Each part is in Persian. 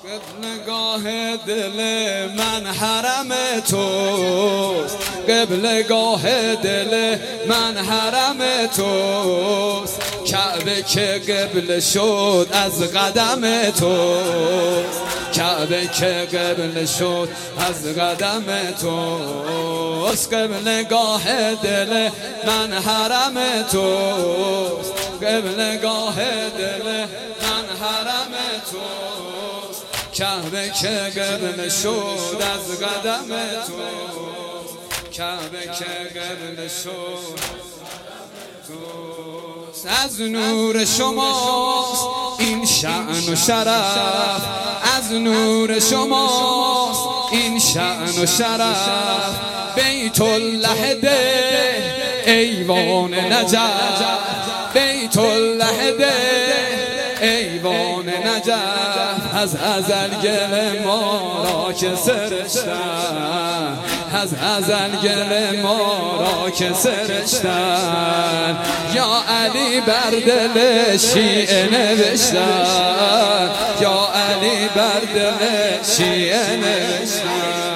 قبلگاه دل من حرم توست، قبلگاه دل من حرم توست، کعبه که قبله شد از قدم توست، کعبه که قبله شد از قدم توست، قبلگاه دل من حرم توست، قبلگاه دل من حرم توست، کعبه که قبله شد از قدم توست، کعبه که قبله شد توست. از نور شماست این شأن و شرف، از نور شماست این شأن و شرف، بیت الله ده ایوان نجف، بیت الله ده ایوان نجف، از ازل گل ما را که سرشتن، از ازل گل ما را که سرشتن، یا علی بر دل شیعه نوشتن، یا علی بر دل شیعه نوشتن.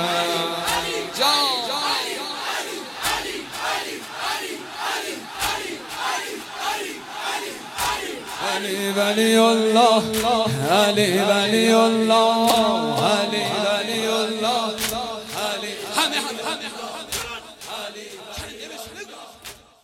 علی ولی الله، علی ولی الله، علی